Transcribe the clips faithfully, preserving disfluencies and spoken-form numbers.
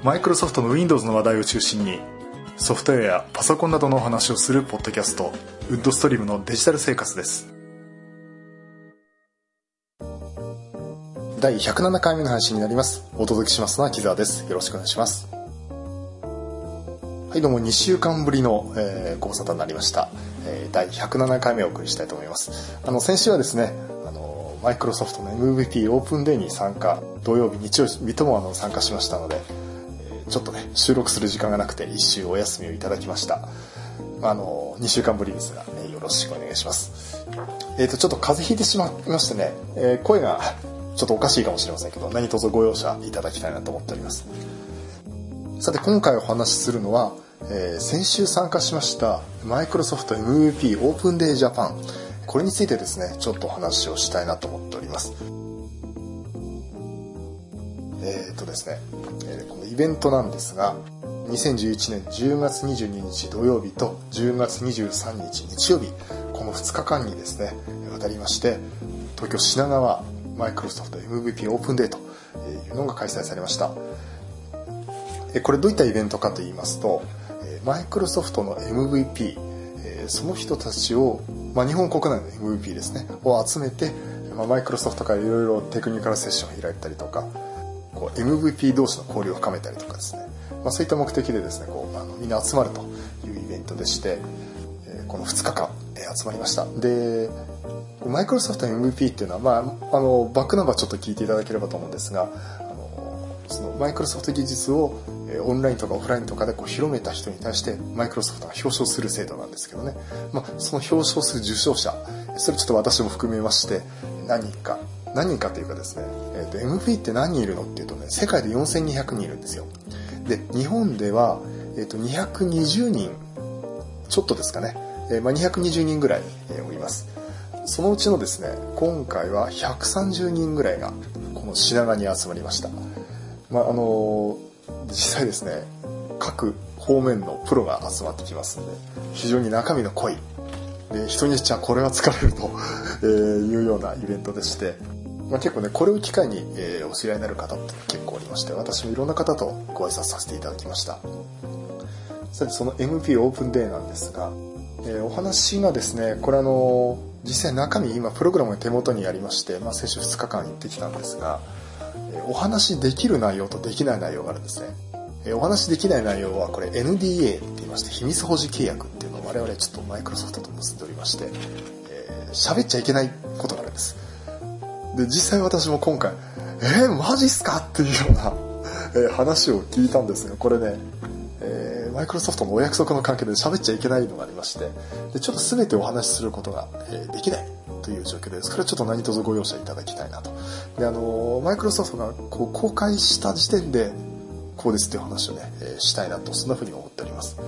マイクロソフトの Windows の話題を中心にソフトウェアやパソコンなどのお話をするポッドキャスト、ウッドストリームのデジタル生活です。だいひゃくななかいめの配信になります。お届けしますのは木澤です。よろしくお願いします。はい、どうもにしゅうかんぶりの、えー、ご無沙汰になりました。えー、だいひゃくななかいめをお送りしたいと思います。あの先週はですね、あのマイクロソフトの エムブイピー オープンデーに参加、土曜日日曜日ともあの参加しましたので、えー、ちょっとね収録する時間がなくて一週お休みをいただきました。あのにしゅうかんぶりですが、ね、よろしくお願いします。えーとちょっと風邪ひいてしまいましてね、えー、声がちょっとおかしいかもしれませんけど、何卒ご容赦いただきたいなと思っております。さて今回お話しするのは、えー、先週参加しましたマイクロソフト エムブイピー オープンデージャパン、これについてですねちょっとお話をしたいなと思っております。えーとですね、えー、このイベントなんですが、にせんじゅういちねんじゅうがつにじゅうににち土曜日とじゅうがつにじゅうさんにち日曜日、このふつかかんにですねわたりまして、東京品川マイクロソフト エムブイピー オープンデーというのが開催されました。これどういったイベントかと言いますと、マイクロソフトの エムブイピー、その人たちを、まあ、日本国内の エムブイピー ですねを集めて、まあ、マイクロソフトからいろいろテクニカルセッションを開いたりとか、こう エムブイピー 同士の交流を深めたりとかですね、まあ、そういった目的でですねこうあのみんな集まるというイベントでして、このふつかかん集まりました。でマイクロソフト エムブイピー っていうのは、まあ、あのバックナンバーちょっと聞いていただければと思うんですが、あのそのマイクロソフト技術をオンラインとかオフラインとかでこう広めた人に対してマイクロソフトが表彰する制度なんですけどね、まあ、その表彰する受賞者、それちょっと私も含めまして何人か何人かというかですね、えー、と エムブイピー って何人いるのっていうとね、世界でよんせんにひゃくにんいるんですよ。で日本では、えー、とにひゃくにじゅうにんちょっとですかね、えーまあ、にひゃくにじゅうにんぐらい、えー、おります。そのうちのですね今回はひゃくさんじゅうにんぐらいがこの品川に集まりました。まああのー実際ですね各方面のプロが集まってきますので、非常に中身の濃いで、人によっちゃこれは疲れるというようなイベントでして、まあ、結構ねこれを機会に、えー、お知り合いになる方って結構おりまして、私もいろんな方とご挨拶させていただきました。さてその エムブイピー オープンデーなんですが、えー、お話がですねこれあのー、実際中身今プログラムが手元にありまして、まあ、先週ふつかかん行ってきたんですが、お話できる内容とできない内容があるんですね。お話できない内容はこれ エヌディーエー って言いまして、秘密保持契約っていうのを我々ちょっとマイクロソフトと結んでおりまして、えー、喋っちゃいけないことがあるんです。で実際私も今回えー、マジっすかっていうような、えー、話を聞いたんですが、これね、えー、マイクロソフトのお約束の関係で喋っちゃいけないのがありまして、でちょっと全てお話しすることが、えー、できないという状況です。これはちょっと何卒ご容赦いただきたいなと。であのマイクロソフトがこう公開した時点でこうですっていう話をね、えー、したいなと、そんなふうに思っております。で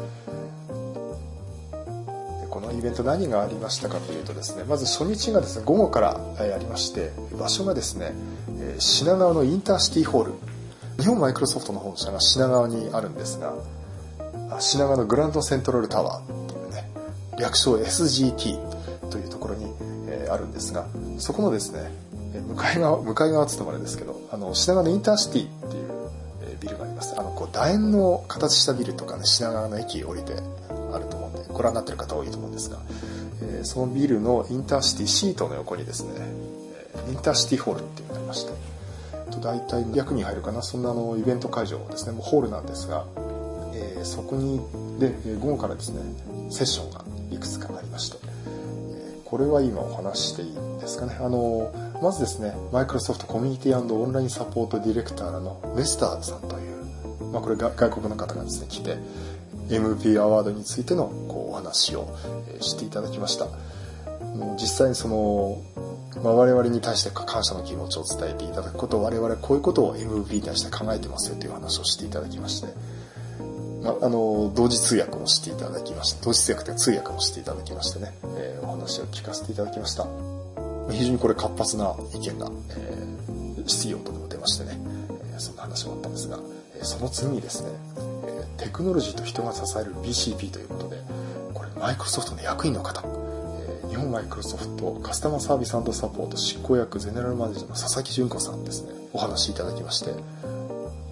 このイベント何がありましたかというとですね、まず初日がですね午後からありまして、場所がですね品川のインターシティホール、日本マイクロソフトの本社が品川にあるんですが、品川のグランドセントラルタワーっていうね、略称 エスジーティー というところにあるんですが、そこのですね向かい側向かい側つってもあれですけど、あの品川のインターシティっていうビルがあります。あのこう楕円の形したビルとかね、品川の駅降りてあると思うんでご覧になってる方多いと思うんですが、えー、そのビルのインターシティシートの横にですねインターシティホールっていうのがありまして、大体ひゃくにん入るかな、そんなあのイベント会場ですね、もうホールなんですが、えー、そこにで午後からですねセッションがいくつかありまして、これは今お話ししていいんですかね。あのまずですねマイクロソフトコミュニティ&オンラインサポートディレクターのメスターさんという、まあ、これが外国の方がですね来て エムブイピー アワードについてのこうお話を、えー、していただきました。もう実際にその、まあ、我々に対して感謝の気持ちを伝えていただくことを、我々こういうことを エムブイピー に対して考えてますよという話をしていただきまして、まあ、あの同時通訳もしていただきました。同時通訳と通訳もしていただきましてね、えー、お話を聞かせていただきました。非常にこれ活発な意見が、えー、質疑応答でも出ましてね、えー、そんな話もあったんですが、えー、その次にですね、えー、テクノロジーと人が支える ビーシーピー ということで、これマイクロソフトの役員の方、えー、日本マイクロソフトカスタマーサービス&サポート執行役ゼネラルマネージャーの佐々木純子さんですね、お話しいただきまして、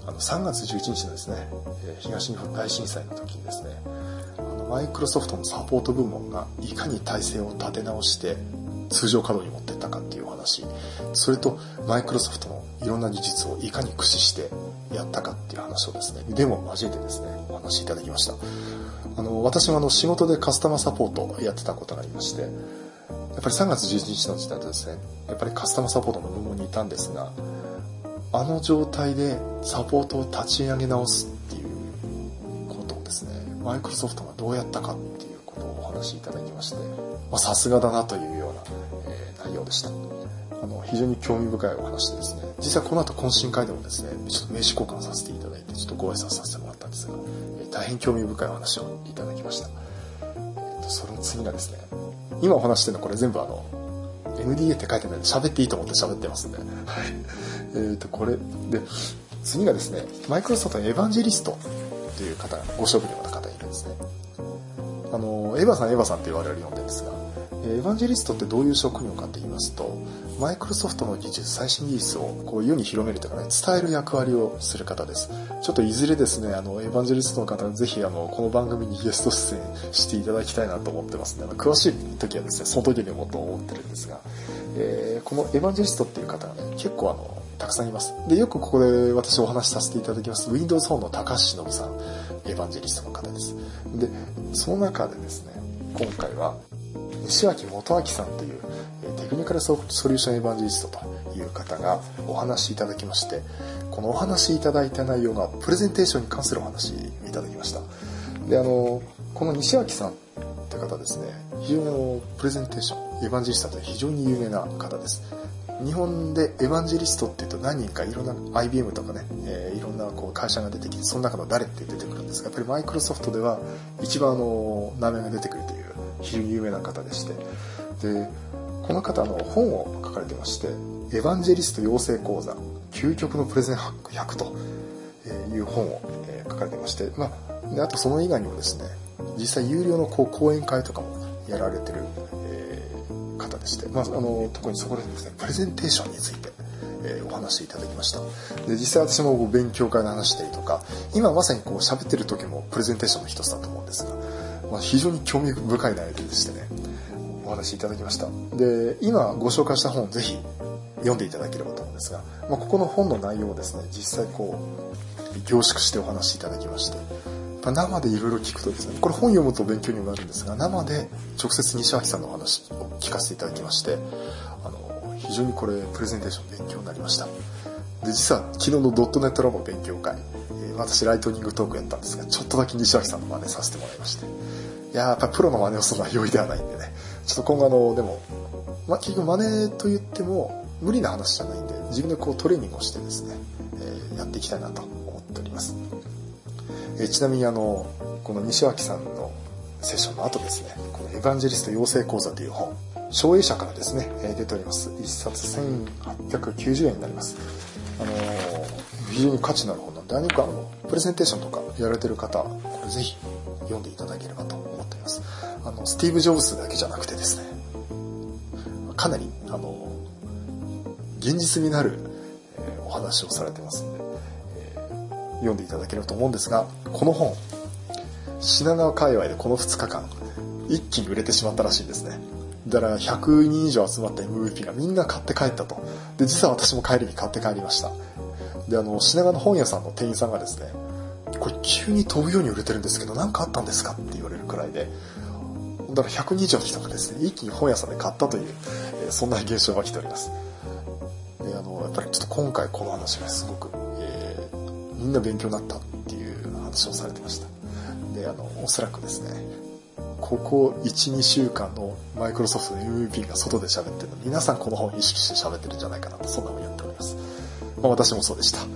あのさんがつじゅういちにちのですね、東日本大震災の時にですね、あのマイクロソフトのサポート部門がいかに体制を立て直して通常稼働に持っていったかっていうお話、それとマイクロソフトのいろんな技術をいかに駆使してやったかっていう話をですね、デモを交えてですね、お話しいただきました。あの、私もあの仕事でカスタマーサポートをやってたことがありまして、やっぱりさんがつじゅういちにちの時代とですね、やっぱりカスタマーサポートの部門にいたんですが、あの状態でサポートを立ち上げ直すっていうことをですね、マイクロソフトがどうやったかっていうことをお話しいただきまして、まあ、さすがだなというような、えー、内容でした。あの、非常に興味深いお話でですね、実はこの後懇親会でもですね、ちょっと名刺交換させていただいて、ちょっとご挨拶させてもらったんですが、えー、大変興味深いお話をいただきました。えーと、その次がですね、今お話してるのはこれ全部あの、エヌディーエー って書いてないので喋っていいと思って喋ってますんで、はい。えーと、これ、で、次がですね、マイクロソフトのエヴァンジェリストという方が、ご職業の方がいるんですね。あの、エヴァさんエヴァさんって我々呼んでるんですが、エヴァンジェリストってどういう職業かと言いますと、マイクロソフトの技術、最新技術をこう世に広めるというかね、伝える役割をする方です。ちょっといずれですね、あの、エヴァンジェリストの方はぜひあの、この番組にゲスト出演していただきたいなと思ってますので、詳しい時はですね、その時にもと思ってるんですが、えー、このエヴァンジェリストっていう方がね、結構あの、たくさんいます。で、よくここで私お話しさせていただきます、Windows フォンの高橋忍さん、エヴァンジェリストの方です。で、その中でですね、今回は、西脇元明さんというテクニカルソリューションエヴァンジェリストという方がお話しいただきまして、このお話しいただいた内容がプレゼンテーションに関するお話いただきました。で、あの、この西脇さんという方ですね、非常にあのプレゼンテーション、エヴァンジェリストという非常に有名な方です。日本でエヴァンジェリストっていうと何人かいろんな アイビーエム とかね、えー、いろんなこう会社が出てきて、その中の誰って出てくるんですが、やっぱりマイクロソフトでは一番あの名前が出てくるという非常に有名な方でして、で、この方の本を書かれてまして、エヴァンジェリスト養成講座究極のプレゼンハックひゃくという本を書かれてまして、まあ、であとその以外にもですね、実際有料のこう講演会とかもやられてる、えー、方でして、まあ、あの特にそこでですね、プレゼンテーションについて、えー、お話しいただきました。で、実際私もこう勉強会の話したりとか、今まさにこう喋ってる時もプレゼンテーションの一つだと思うんですが、まあ、非常に興味深い内容でしてね、お話しいただきました。で、今ご紹介した本をぜひ読んでいただければと思うんですが、まあ、ここの本の内容をですね、実際こう凝縮してお話しいただきまして、生でいろいろ聞くとですね、これ本読むと勉強にもなるんですが、生で直接西脇さんのお話を聞かせていただきまして、あの非常にこれプレゼンテーション勉強になりました。で、実は昨日のドットネットラボ勉強会、えー、私ライトニングトークやったんですが、ちょっとだけ西脇さんの真似させてもらいまして、いやー、やっぱプロの真似をするのは容易ではないんでね、ちょっと今後あのでも、まあ、結局真似と言っても無理な話じゃないんで、自分でこうトレーニングをしてですね、えー、やっていきたいなと思っております。えー、ちなみにあのこの西脇さんのセッションの後ですね、このエヴァンジェリスト養成講座という本、松栄社からですね、えー、出ております。いっさつせんはっぴゃくきゅうじゅうえんになります。あのー、非常に価値のある本なんで、何かあのプレゼンテーションとかやられてる方、これぜひ読んでいただければと思っています。あのスティーブ・ジョブズだけじゃなくてですね、かなりあの現実味のある、えー、お話をされてますので、えー、読んでいただければと思うんですが、この本品川界隈でこのふつかかん一気に売れてしまったらしいんですね。だからひゃくにん以上集まった エムブイピー がみんな買って帰ったと。で、実は私も帰りに買って帰りました。で、あの品川の本屋さんの店員さんがですね、これ急に飛ぶように売れてるんですけど何かあったんですかって言われるくらいで、だからひゃくにん以上の人がですね、一気に本屋さんで買ったという、えー、そんな現象が来ております。で、あのやっぱりちょっと今回この話がすごく、えー、みんな勉強になったっていう話をされてました。で、あのおそらくですね、ここ いち、にしゅうかんのマイクロソフトの エムブイピー が外で喋ってるの、皆さんこの本を意識して喋ってるんじゃないかなと、そんなふうに言っております。まあ、私もそうでした。はい。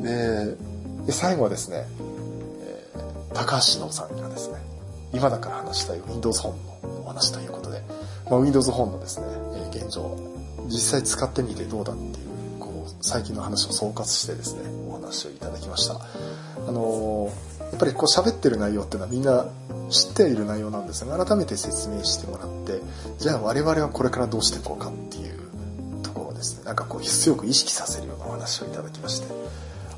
で、で最後はですね、えー、高橋忍さんがですね、今だから話したい Windows 本のお話ということで、まあ、Windows 本のですね、えー、現状、実際使ってみてどうだっていう、こう、最近の話を総括してですね、お話をいただきました。あのー、やっぱりこう喋ってる内容っていうのはみんな知っている内容なんですが、改めて説明してもらって、じゃあ我々はこれからどうしていこうかっていうところをですね、なんかこう強く意識させるようなお話をいただきまして、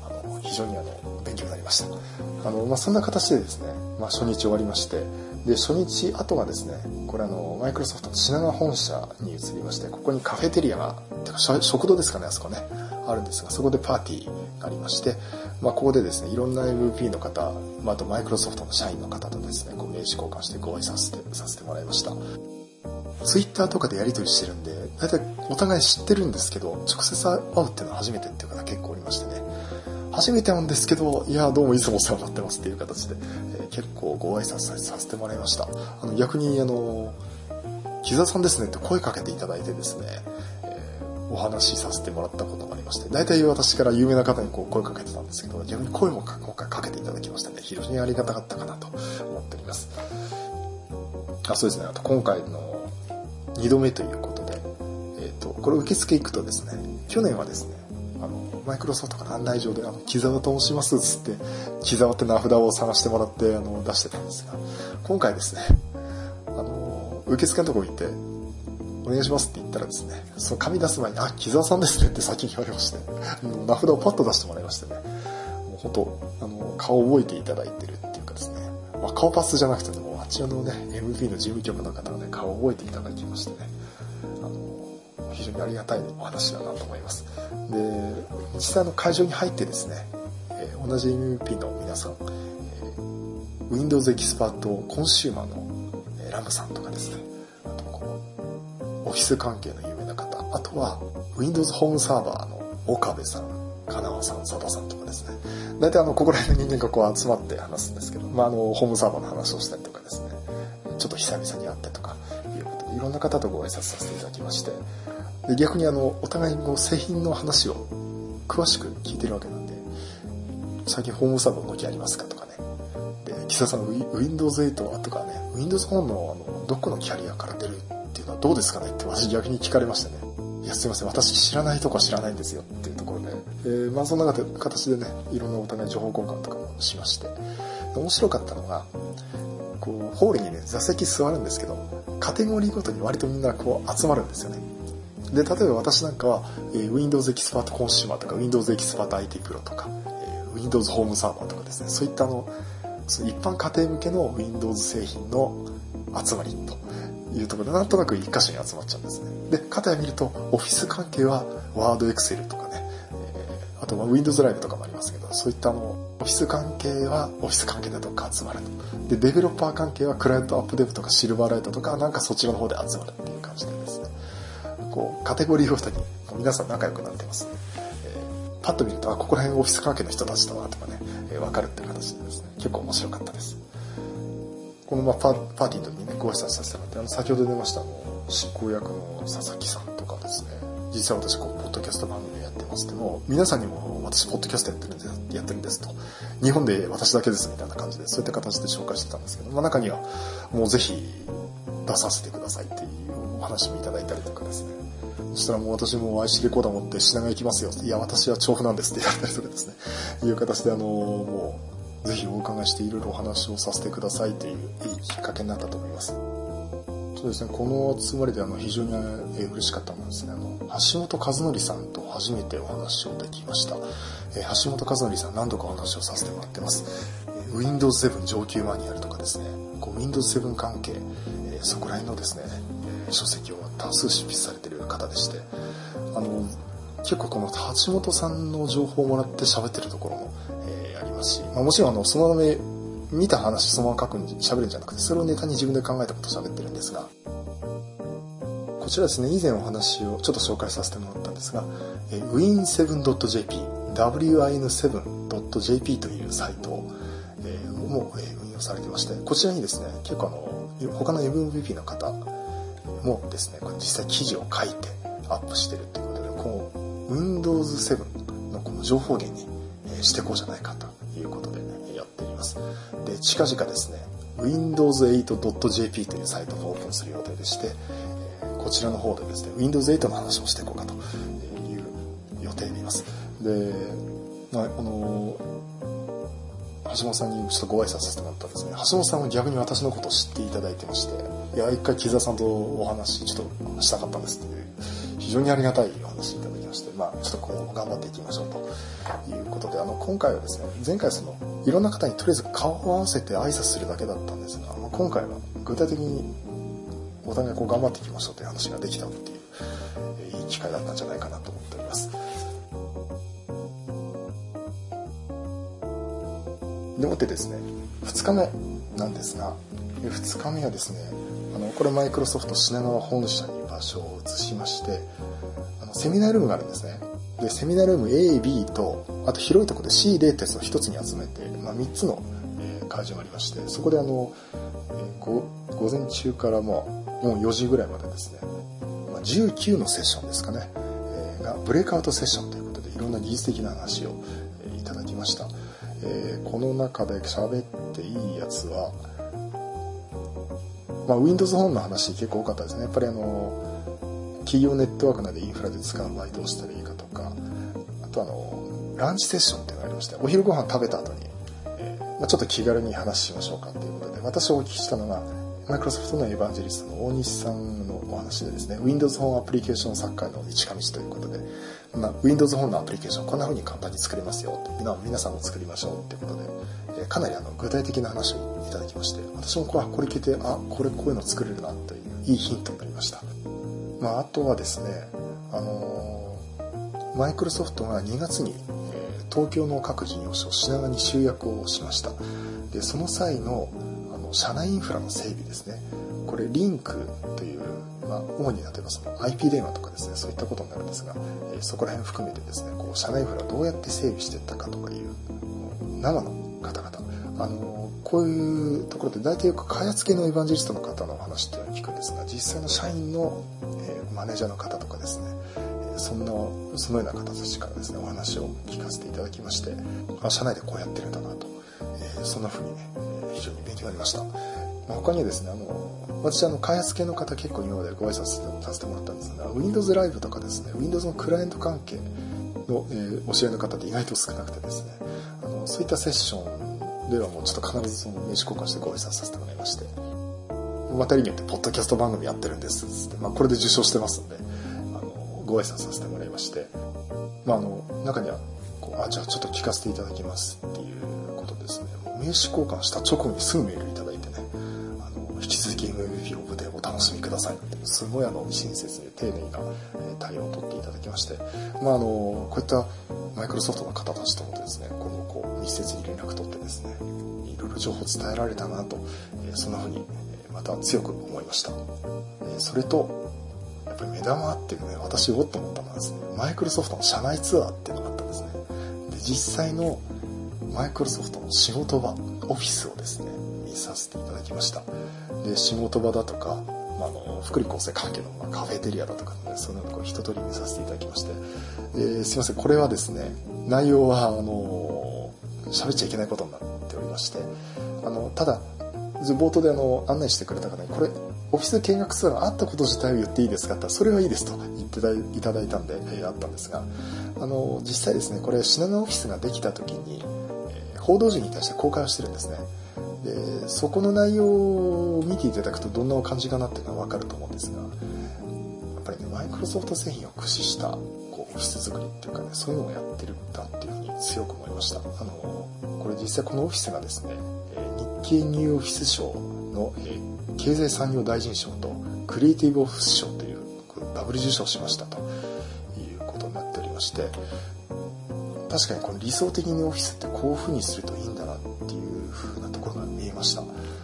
あの非常にあの勉強になりました。あの、まあ、そんな形でですね、まあ、初日終わりまして、で初日後がですね、これあのマイクロソフトの品川本社に移りまして、ここにカフェテリアが、てか食堂ですかね、あそこねあるんですが、そこでパーティーがありまして、まあ、ここでですね、いろんな エムブイピー の方、まあ、あとマイクロソフトの社員の方とですね、こう名刺交換してご挨拶させてさせてもらいました。ツイッターとかでやり取りしてるんで、だいたいお互い知ってるんですけど、直接会うっていうのは初めてっていう方結構おりましてね、初めてなんですけど、いやどうもいつもお世話になってますっていう形で、えー、結構ご挨拶させてもらいました。あの逆にあの木澤さんですねって声かけていただいてですね、えー、お話しさせてもらったことがありまして、大体私から有名な方にこう声かけてたんですけど、逆に声も今回かけていただきましたね。非常にありがたかったかなと思っております。あ、そうですね。あと今回のにどめということで、えっとこれ受付行くとですね、去年はですね、あのマイクロソフトから案内状であの木澤と申しますっつって木澤って名札を探してもらってあの出してたんですが、今回ですね、あの受付のところ行ってお願いしますって言ったらですね、その紙出す前にあ木澤さんですねって先に言われまして、名札をパッと出してもらいましてね、もう本当あの顔を覚えていただいてるっていうかですね、まあ、顔パスじゃなくてもあちらのね エムピー の事務局の方がね顔を覚えていただきましてね、あの非常にありがたいお話だなと思います。で実際の会場に入ってですね、えー、同じ エムピー の皆さん、えー、Windows エキスパートコンシューマーの、えー、ラムさんとかですね、あとこうオフィス関係の有名な方、あとは Windows ホームサーバーの岡部さん、金川さん、佐田さんとかですね、大体あのここら辺の人間がこう集まって話すんですけど、まあ、あのホームサーバーの話をしたりとかですね、ちょっと久々に会ってとかいうことでいろんな方とご挨拶させていただきまして、で逆にあのお互いの製品の話を詳しく聞いてるわけなんで、最近ホームサーバー動きありますかとかね、で木澤さん Windows エイト とかね Windows フォン の, あのどこのキャリアから出るっていうのはどうですかねって私逆に聞かれましてね、いやすいません私知らないとこは知らないんですよっていうところで、えー、まあそんな形でねいろんなお互い情報交換とかもしまして、面白かったのがこうホールにね座席座るんですけど、カテゴリーごとに割とみんなこう集まるんですよね。で例えば私なんかは、えー、Windows エキスパートコンシューマーとか Windows エキスパート アイティー プロとか、えー、Windows ホームサーバーとかですね、そういったあのその一般家庭向けの Windows 製品の集まりというところでなんとなく一箇所に集まっちゃうんですね。で片や見るとオフィス関係は Word、Excel とかね、えー、あとは Windows ライブとかもありますけど、そういったあのオフィス関係はオフィス関係だとか集まると、でデベロッパー関係はクライアントアップデートとかシルバーライトとかなんかそちらの方で集まるっていう感じでですね、こうカテゴリーごとに皆さん仲良くなってます、えー、パッと見るとあここら辺オフィス関係の人たちだなとかね、えー、分かるっていう形でですね結構面白かったです。このまあ パ, パーティーの時にねご挨拶させてもらって、あの先ほど出ましたあの執行役の佐々木さんとかですね、実際私こうポッドキャスト番組やってますけど、皆さんにも私ポッドキャストやってるんですやってるんですと、日本で私だけですみたいな感じでそういった形で紹介してたんですけど、まあ、中にはもうぜひ出させてくださいっていうお話もいただいたりとかですね、そしたらもう私も アイシー レコーダー持って品川行きますよ、いや私は調布なんですって言われたりとかですね、いう形であのもうぜひお伺いしていろいろお話をさせてくださいといういいきっかけになったと思います。そうですね、この集まりであの非常に嬉しかったのはですね、あの橋本和則さんと初めてお話をできました。えー、橋本和則さん何度かお話をさせてもらってます。えー、Windows セブン 上級マニュアルとかですね、こう Windows セブン 関係、えー、そこら辺のですね、えー、書籍を多数執筆されている方でして、あの結構この橋本さんの情報をもらって喋ってるところも、えー、ありますし、まあ、もちろんあのそのまま見た話そのまま書くん喋るんじゃなくて、それをネタに自分で考えたことを喋ってるんですが、こちらですね、以前お話をちょっと紹介させてもらったんですが、えー、ウィンセブンドットジェーピー ダブリューアイエヌセブンドットジェーピー というサイトを、えー、も、えー、運用されてまして、こちらにですね結構あの他の エムブイピー の方もですねこれ実際記事を書いてアップしてるということで、こう Windows セブンのこの情報源に、えー、していこうじゃないかということで、ね、やっています。で近々ですね ウィンドウズエイトドットジェーピー というサイトをオープンする予定でして、こちらの方でですね ウィンドウズエイト の話をしていこうかという予定でいます。で、まあ、あの橋本さんにちょっとご挨拶させてもらったんですね。橋本さんは逆に私のことを知っていただいてまして、いや一回木澤さんとお話ちょっとしたかったんですっていう非常にありがたいお話いただきままして、まあ、ちょっと今後も頑張っていきましょうということで、あの今回はですね、前回そのいろんな方にとりあえず顔を合わせて挨拶するだけだったんですが、まあ、今回は具体的にお互いこう頑張っていきましょうという話ができたっていう、えー、いい機会だったんじゃないかなと思っております。でもってですね、ふつかめなんですが、ふつかめはですね、あのこれマイクロソフト品川本社に場所を移しまして、あのセミナールームがあるんですね。でセミナールーム A、B と、あと広いところで C、D ってやつを一つに集めて、まあ、みっつの、えー、会場がありまして、そこであの、えー、ご午前中からもう、もうよじぐらいまでですね、まあ、じゅうきゅうのセッションですかね、えー、がブレイクアウトセッションということで、いろんな技術的な話を、えー、いただきました。えー、この中で喋っていいやつは、まあ、Windows 本の話結構多かったですね。やっぱりあの企業ネットワークなどでインフラで使う場合どうしたらいいかとか、あとあのランチセッションっていうのがありまして、お昼ご飯食べた後に、えーまあ、ちょっと気軽に話しましょうかということで、私をお聞きしたのがマイクロソフトのエヴァンジェリストの大西さんのお話でですね、 Windows 本アプリケーション作家の道か道ということで、まあ、Windows 本のアプリケーションこんな風に簡単に作れますよと、皆さんも作りましょうということで、えー、かなりあの具体的な話をいただきまして、私もこれこれ聞いて、あ、これこういうの作れるなといういいヒントになりました。まあ、あとはですね、あのー、マイクロソフトがにがつに、えー、東京の各事業所品川に集約をしました。でその際のあの社内インフラの整備ですね、これリンクという、まあ、主に例えばその アイピー 電話とかですね、そういったことになるんですが、えー、そこら辺含めてですね、こう社内インフラどうやって整備していったかとかいう生の方々、あのー、こういうところで大体よく開発系のエヴァンジェリストの方のお話っていうのを聞くんですが、実際の社員の、えー、マネージャーの方とかですね、えー、そんなそのような方たちからですねお話を聞かせていただきまして、あ、社内でこうやってるんだなと、えー、そんな風にね、非常に勉強になりました。まあ、他にはですね、あの私あの開発系の方結構今までご挨拶させてもらったんですが、 Windows ライブとかですね、 Windows のクライアント関係の、えー、お知り合いの方って意外と少なくてですね、あのそういったセッションではもうちょっと必ずその名刺交換してご挨拶させてもらいまして、またりによってポッドキャスト番組やってるんですつって、まあ、これで受賞してますんで、あのご挨拶させてもらいまして、まあ、あの中にはこう、あ、じゃあちょっと聞かせていただきますっていうことですね、名刺交換した直後にすぐメールいただいてね、あの引き続き エムエムピー オブでお楽しみくださいって、すごいあの親切で丁寧な対応を取っていただきまして、まあ、あのこういったマイクロソフトの方たちともですね、今後こう密接に連絡取ってですね、いろいろ情報伝えられたなと、えー、そんな風にまた強く思いました。えー、それとやっぱり目玉っていうね、私おっと思ったのはですね、マイクロソフトの社内ツアーっていうのがあったんですね。で実際のマイクロソフトの仕事場、オフィスをですね見させていただきました。で仕事場だとか、まあ、あの福利厚生関係の、まあ、カフェテリアだとか、ね、そういうのを一通り見させていただきまして、えー、すいません、これはですね、内容はあの喋っちゃいけないことになっておりまして、あのただ冒頭であの案内してくれた方に、これオフィス見学ツアーがあったこと自体を言っていいですかって言ったら、それはいいですと言っていただいたんで、えー、あったんですが、あの実際ですね、これ品川オフィスができた時に、えー、報道陣に対して公開をしてるんですね。でそこの内容を見ていただくとどんな感じかなっていうのは分かると思うんですが、やっぱりね、マイクロソフト製品を駆使したこうオフィス作りっていうかね、そういうのをやってるんだっていうふうに強く思いました。あのこれ実際このオフィスがですね、日経ニューオフィス賞の、えー、経済産業大臣賞とクリエイティブオフィス賞というダブル受賞しましたということになっておりまして、確かにこの理想的にオフィスってこういう風にするといいんだなっていう風なところが見えました。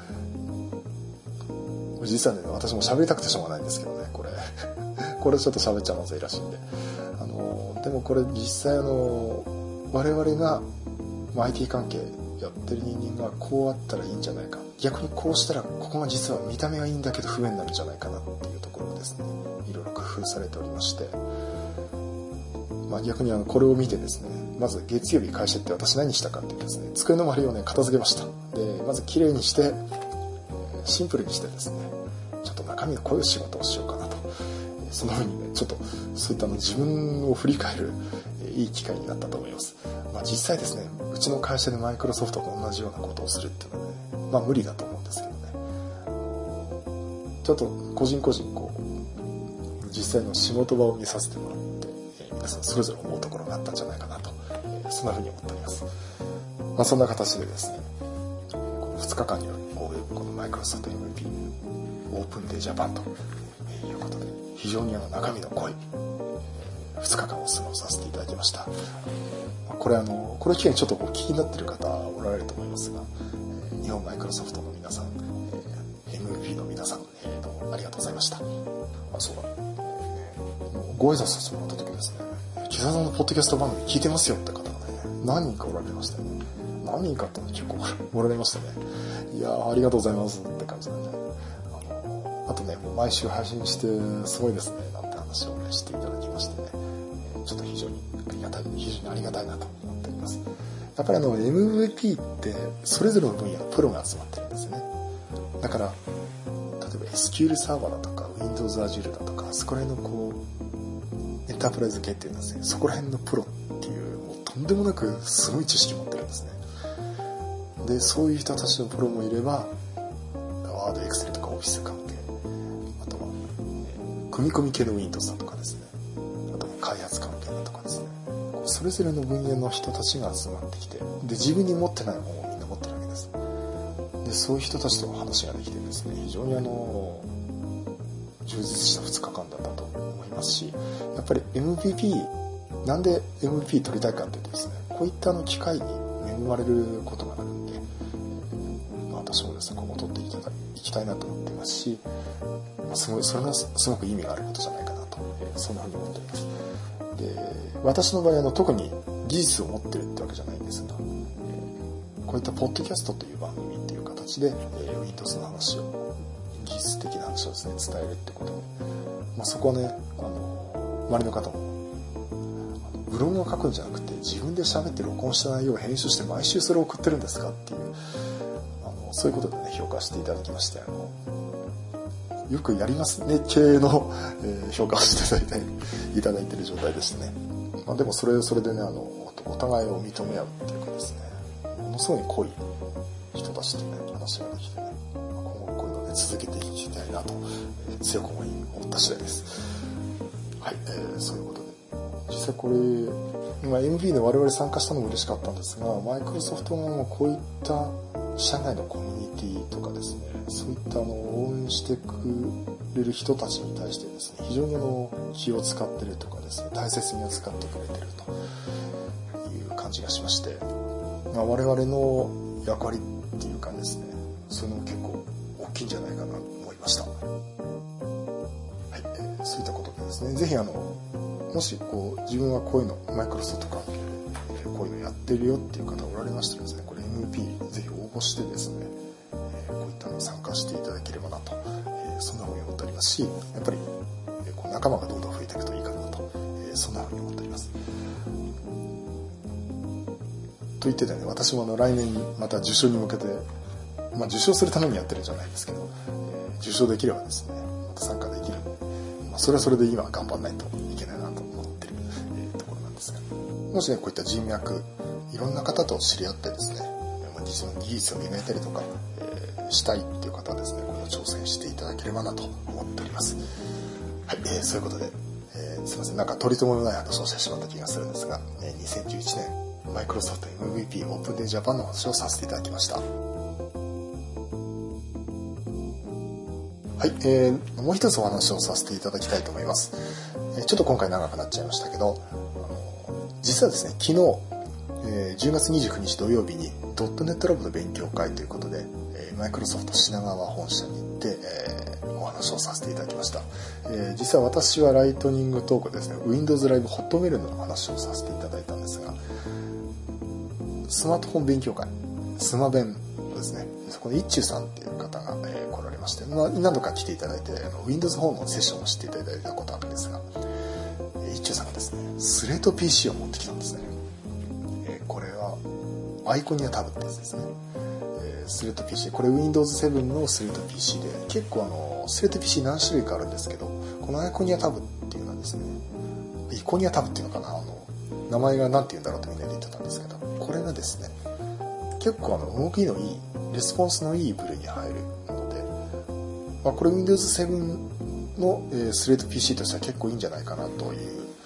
実はね、私も喋りたくてしょうがないんですけどね、これこれちょっと喋っちゃまずいらしいんで、あのでもこれ実際あの我々が アイティー 関係やってる人間がこうあったらいいんじゃないか、逆にこうしたらここが実は見た目はいいんだけど不便になるんじゃないかなっていうところもですね、いろいろ工夫されておりまして、まあ、逆にあのこれを見てですね、まず月曜日会社って私何したかってですね、机の周りをね片付けました。でまず綺麗にしてシンプルにしてですね、ちょっと中身のこういう仕事をしようかなと、そのようにね、ちょっとそういったの自分を振り返るいい機会になったと思います。まあ、実際ですね、うちの会社でマイクロソフトと同じようなことをするっていうのはね、まあ無理だと思うんですけどね、ちょっと個人個人こう実際の仕事場を見させてもらって、えー、 それぞれ思うところがあったんじゃないかなと、そんなふうに思っております。まあ、そんな形でですね、このふつかかんによるこのマイクロソフト エムブイピー オープンデージャパンということで、非常にあの中身の濃いふつかかんを過ごさせていただきました。これあの、これを機会にちょっとお聞きになっている方おられると思いますが、日本マイクロソフトの皆さん、エムブイピー の皆さん、どうもありがとうございました。あ、そうだ、ご挨拶させてもらった時ですね、木澤さんのポッドキャスト番組聞いてますよって方がね、何人かおられましたよね。何人かって結構おられましたね。いやー、ありがとうございますって感じでね。あの、あとね、もう毎週配信してすごいですね、なんて話をね、していただきましてね、ちょっと非常にありがたい、非常にありがたいなと思っております。やっぱりあの、エムブイピー ってそれぞれの分野のプロが集まってるんですよね。だから、例えば エスキューエル サーバーだとか、Windows Azure だとか、そこら辺のこう、エンタープライズ系っていうんですね、そこら辺のプロっていう、もうとんでもなくすごい知識持ってるんですね。で、そういう人たちのプロもいれば、ワード、エクセルとかオフィス関係、あとは、えー、組み込み系の Windows だとかですね、あとは開発関係だとかですね、それぞれの分野の人たちが集まってきて、で、自分に持ってないものをみんな持ってるわけです。で、そういう人たちと話ができてですね、非常にあの、充実したふつかかんだったと思いますし、やっぱり エムブイピー、なんで エムブイピー 取りたいかというとですね、こういったあの機会に恵まれることがあるんで、まあ、私もですね、今後取っていきたいなと思っていますし、まあ、すごい、それがすごく意味があることじゃないかなと、えー、そんなふうに思っております。で、私の場合あの特に技術を持ってるってわけじゃないんですが、えー、こういったポッドキャストという番組っていう形で、えー、Windows の話を、技術的な話をですね、伝えるってことで、まあ、そこはね、あの、周りの方も、ブログを書くんじゃなくて、自分で喋って録音した内容を編集して毎週それを送ってるんですかっていう、あの、そういうことでね、評価していただきまして、あの、よくやりますね系の、えー、評価をしていただいて、いただいている状態でしたね。まあ、でもそれそれでね、あの、お互いを認め合うっていうかですね、ものすごい濃い人たちとね、話ができてね、今後こういうのね、続けていきたいなと、えー、強く思い、思った次第です。はい、えー、そういうことで。実際これ、今 エムビー で我々参加したのも嬉しかったんですが、マイクロソフトもこういった社内のコミュニティとかですね、そういったあの応援してくれる人たちに対してですね、非常にあの気を使ってるとかですね、大切に扱ってくれてるという感じがしまして、まあ、我々の役割っていうかですね、そういうのも結構大きいんじゃないかなと思いました。はい、えー、そういったことでですね、ぜひあのもしこう自分はこういうのマイクロソフト関係でこういうのやってるよっていう方おられましたらですね、これ エムピー ぜひ応募してですね、えー、こういったのに参加していただければなと、えー、そんなふうに思っておりますし、やっぱり、えー、こう仲間がどんどん増えていくといいかなと、えー、そんなふうに思っております。と言ってたね、私もあの来年また受賞に向けて、まあ、受賞するためにやってるんじゃないですけど、えー、受賞できればですね、また参加できるので、まあ、それはそれで今は頑張らないといけないなと思ってる、えー、ところなんですが、もしねこういった人脈いろんな方と知り合ってですね、まあ、技術を磨いたりとか、えー、したいっていう方はですね、これを挑戦していただければなと思っております。はい、えー、そういうことで、えー、すいません、なんか取り留めのない話をしてしまった気がするんですが、えー、にせんじゅういちねんマイクロソフト エムブイピー オープンデージャパンの話をさせていただきました。はい、えー、もう一つお話をさせていただきたいと思います。えー、ちょっと今回長くなっちゃいましたけど、あの実はですね、昨日、えー、じゅうがつにじゅうくにち土曜日に ドットネット ラボの勉強会ということで、えー、マイクロソフト品川本社に行って、えー、お話をさせていただきました。えー、実は私はライトニングトークですね、Windows Live ホットメールの話をさせていただいたんですが、スマートフォン勉強会、スマベンですね、そこで一中さんっていう方が、えー、来られまして、まあ、何度か来ていただいて、あの Windows フォンのセッションをしていただいたことあるんですが、えー、一中さんがですね、スレッド ピーシー を持ってきたんですね。えー、これはアイコニアタブってやつですね。えー、スレッド ピーシー、これ ウィンドウズセブン のスレッド ピーシー で、結構あのスレッド ピーシー 何種類かあるんですけど、このアイコニアタブっていうのはですね、イコニアタブっていうのかな、あの名前が何て言うんだろうとみんなで言ってたんですけど、これがですね、結構あの動きのいい、レスポンスのいい部類に入るので、まあ、これ ウィンドウズセブン の、えー、スレッド ピーシー としては結構いいんじゃないかなという、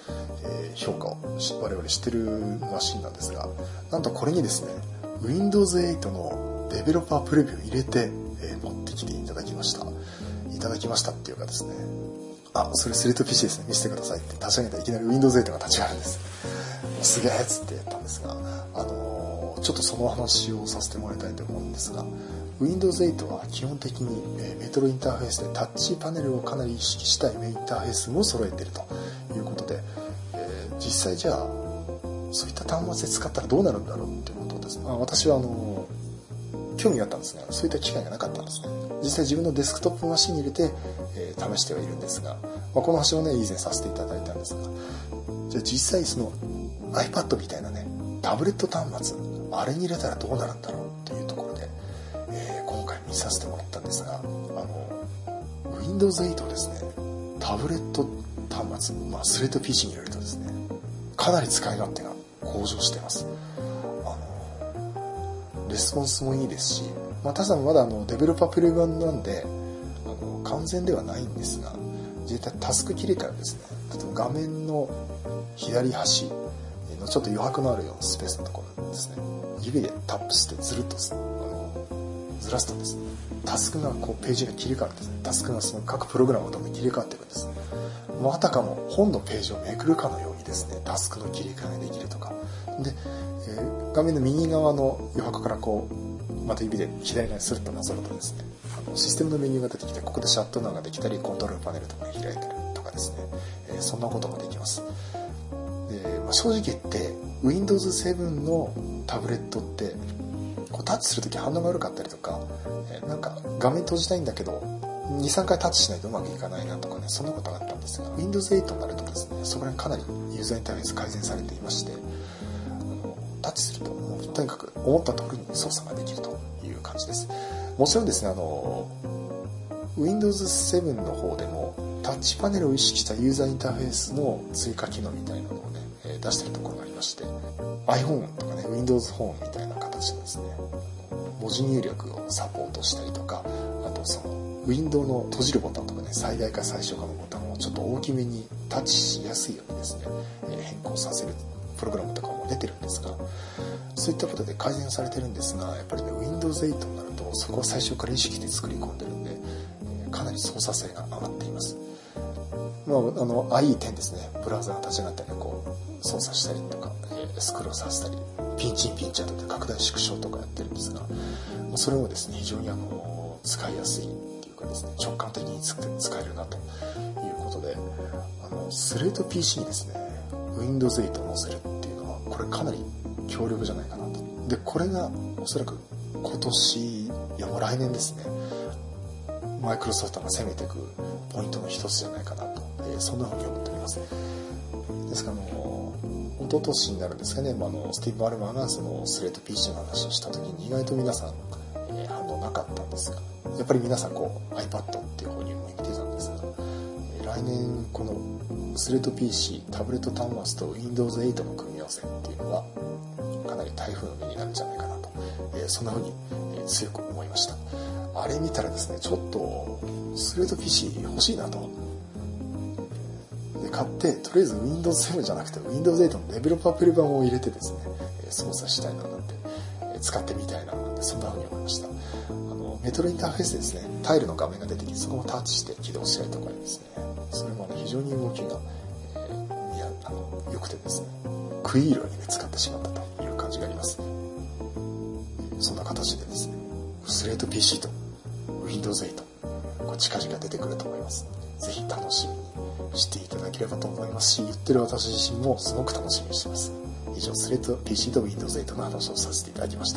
えー、評価を我々してるマシンなんですが、なんとこれにですね ウィンドウズエイト のデベロッパープレビューを入れて、えー、持ってきていただきましたいただきましたっていうかですね、あ、それスレッド ピーシー ですね、見せてくださいって立ち上げたらいきなり ウィンドウズエイト が立ち上がるんです。すげえっつってやったんですが、あのー、ちょっとその話をさせてもらいたいと思うんですが、ウィンドウズエイト は基本的に、えー、メトロインターフェースでタッチパネルをかなり意識したインターフェースも揃えているということで、えー、実際じゃあそういった端末で使ったらどうなるんだろうっていうことですね。まあ、私はあのー、興味があったんですが、そういった機会がなかったんですね。実際自分のデスクトップマシンに入れて、えー、試してはいるんですが、まあ、この話をね以前させていただいたんですが、じゃあ実際その iPad みたいなねタブレット端末、あれに入れたらどうなるんだろうっていうところで、えー、今回見させてもらったんですが、あの ウィンドウズエイト をですねタブレット端末、まあ、スレッド ピーシー に入れるとですねかなり使い勝手が向上しています。あのレスポンスもいいですし、まあ、ただまだあのデベロッパープレビューなんであの完全ではないんですが、実際タスク切り替えはですね、例えば画面の左端のちょっと余白のあるようなスペースのところですね、指でタップしてずるっとあのずらすとですね、タスクがこうページが切り替わるんですね。タスクがその各プログラムごとに切り替わっていくんです。まあたかも本のページをめくるかのようにですね、タスクの切り替えができるとかで、えー、画面の右側の余白からこうまた指で左側にスルッとなぞるとですね、あのシステムのメニューが出てきて、ここでシャットダウンができたりコントロールパネルとかが開いたりとかですね、えー、そんなことができます。で、まあ、正直言って ウィンドウズセブン のタブレットってこうタッチするとき反応が悪かったりとか、えー、なんか画面閉じたいんだけど にさんかいタッチしないとうまくいかないなとかね、そんなことがあったんですが、 ウィンドウズエイト になるとですね、そこら辺かなりユーザーインターフェース改善されていまして、あのタッチするともうとにかく思った通りに操作ができるという感じです。もちろんですね、あの ウィンドウズセブン の方でもタッチパネルを意識したユーザーインターフェースの追加機能みたいなのをね、えー、出してるところがありまして、 iPhone とかね Windows フォンみたいな形でですね、文字入力をサポートしたりとか、あとそのウィンドウの閉じるボタンとかね、最大か最小かのボタンをちょっと大きめにタッチしやすいようにですね、えー、変更させるプログラムとかも出てるんですが、そういったことで改善されてるんですが、やっぱりね ウィンドウズエイト になるとそこは最初から意識で作り込んでるんで、えー、かなり操作性が上がっています。まあ、あの アイイーテン ですね、ブラウザが立ち上がったりこう操作したりとか、えー、スクロールさせたりピンチインピンチアウトで拡大縮小とかやってるんですが、それもですね非常にあの使いやすいっていうかですね、直感的に使えるなということで、あのスレッド ピーシー にですね ウィンドウズエイト を載せるっていうのはこれかなり強力じゃないかなと。でこれがおそらく今年いやもう来年ですね、マイクロソフトが攻めていくポイントの一つじゃないかなと、えー、そんなふうに思っております。ですからあの一昨年になるんですかね、まあ、あのスティーブ・バルマーがそのスレッド ピーシー の話をした時に意外と皆さん、えー、反応なかったんですが、やっぱり皆さんこう iPad っていう方に向いてたんですが、えー、来年このスレッド ピーシー タブレット端末と ウィンドウズエイト の組み合わせっていうのはかなり台風の目になるんじゃないかなと、えー、そんなふうに、えー、強く思いました。あれ見たらですね、ちょっとスレッド ピーシー 欲しいなと。で買ってとりあえず ウィンドウズセブン じゃなくて ウィンドウズエイト のデベロッパープレ版を入れてですね、操作したいななんて、使ってみたいななんて、そんな風に思いました。あのメトロインターフェースですね、タイルの画面が出てきてそこをタッチして起動したりとかですね、それも、ね、非常に動きが、えー、いやあの良くてですね、食い入るように、ね、使ってしまったという感じがあります。そんな形でですね、スレッド ピーシー と ウィンドウズエイト これ近々出てくると思います。ぜひ楽しみにしていただければと思いますし、言ってる私自身もすごく楽しみにしています。以上、スレッド ピーシー と ウィンドウズエイト の話をさせていただきました。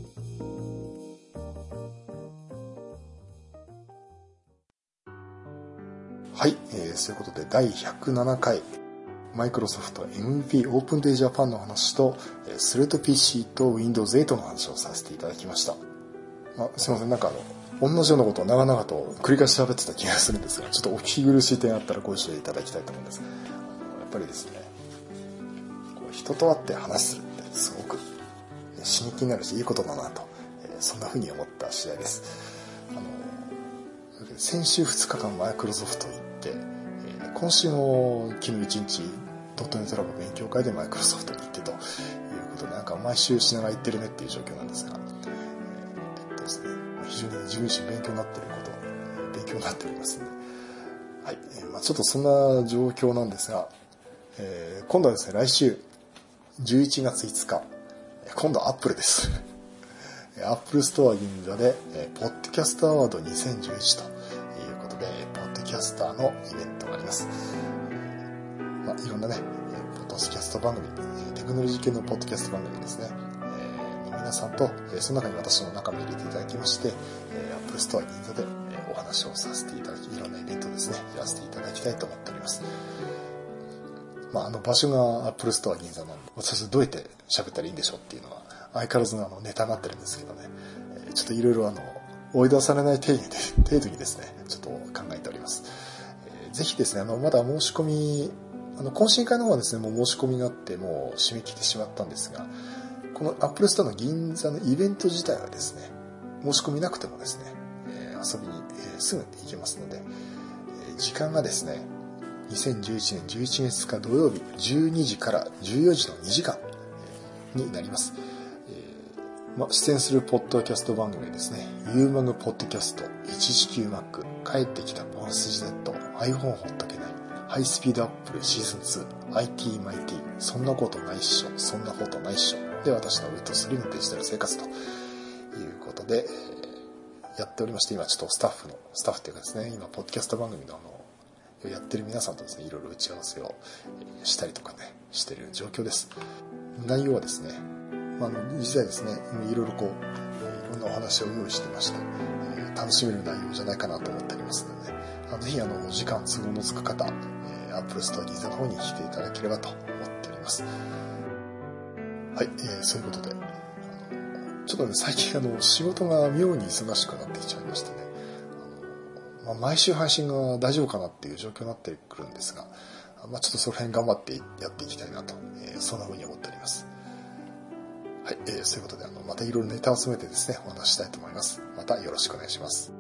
はい、えー、そういうことでだいひゃくななかいマイクロソフト エムブイピー オープンデイジャパンの話とスレッド ピーシー と ウィンドウズエイト の話をさせていただきました。まあ、すいません、なんかあの同じようなことを長々と繰り返し喋ってた気がするんですが、ちょっとお聞き苦しい点あったらご一緒いただきたいと思うんですが、やっぱりですね、こう人と会って話するってすごく刺激になるしいいことだなと、えー、そんな風に思った次第です。あの先週ふつかかんマイクロソフト行って、えー、今週の昨日いちにちドットネットラボ勉強会でマイクロソフトに行ってということで、なんか毎週しながら行ってるねっていう状況なんですが、えっとですね、非常に自分自身勉強になっていること、勉強になっておりますので、はい、えーまあ、ちょっとそんな状況なんですが、えー、今度はですね、来週じゅういちがついつか、今度はアップルです。アップルストア銀座で、ポッドキャストアワードにせんじゅういちということで、ポッドキャスターのイベントがあります。まあ、いろんなね、ポッドキャスト番組、テクノロジー系のポッドキャスト番組ですね、えー、皆さんと、その中に私の仲間入れていただきまして、アップルストア銀座でお話をさせていただき、いろんなイベントですね、やらせていただきたいと思っております。まあ、あの場所がアップルストア銀座なんで、私どうやって喋ったらいいんでしょうっていうのは相変わらずのあのネタになってるんですけどね、ちょっといろいろあの追い出されない程度で程度にですね、ちょっと考えております。えー、ぜひですね、あのまだ申し込み、あの懇親会の方はですね、もう申し込みがあってもう締め切ってしまったんですが、このアップルストアの銀座のイベント自体はですね、申し込みなくてもですね、えー、遊びに、えー、すぐ行けますので、えー、時間がですね、にせんじゅういちねんじゅういちがついつか土曜日じゅうにじからじゅうよじのにじかんになります。えーま、出演するポッドキャスト番組ですね、ユーマグポッドキャスト、いちいちきゅうマック、帰ってきたボーナスジネット、iPhone ほっとけない、ハイスピードアップルシーズンツー、アイティー マイティー、そんなことないっしょ、そんなことないっしょ、で私のウェイトスリムデジタル生活ということで、えー、やっておりまして、今ちょっとスタッフの、スタッフっていうかですね、今ポッドキャスト番組のあの、やってる皆さんとですね、いろいろ打ち合わせをしたりとかね、している状況です。内容はですね、まあ、実際ですね、いろいろこう、いろんなお話を用意してまして、楽しめる内容じゃないかなと思っておりますので、ね、ぜひあの、時間都合のつく方、アップルストア銀座の方に来ていただければと思っております。はい、えー、そういうことで、ちょっとね、最近あの、仕事が妙に忙しくなってきちゃいましてね、まあ、毎週配信が大丈夫かなっていう状況になってくるんですが、まあ、ちょっとその辺頑張ってやっていきたいなと、えー、そんな風に思っております。はい、えー、そういうことであのまたいろいろネタを集めてですね、お話したいと思います。またよろしくお願いします。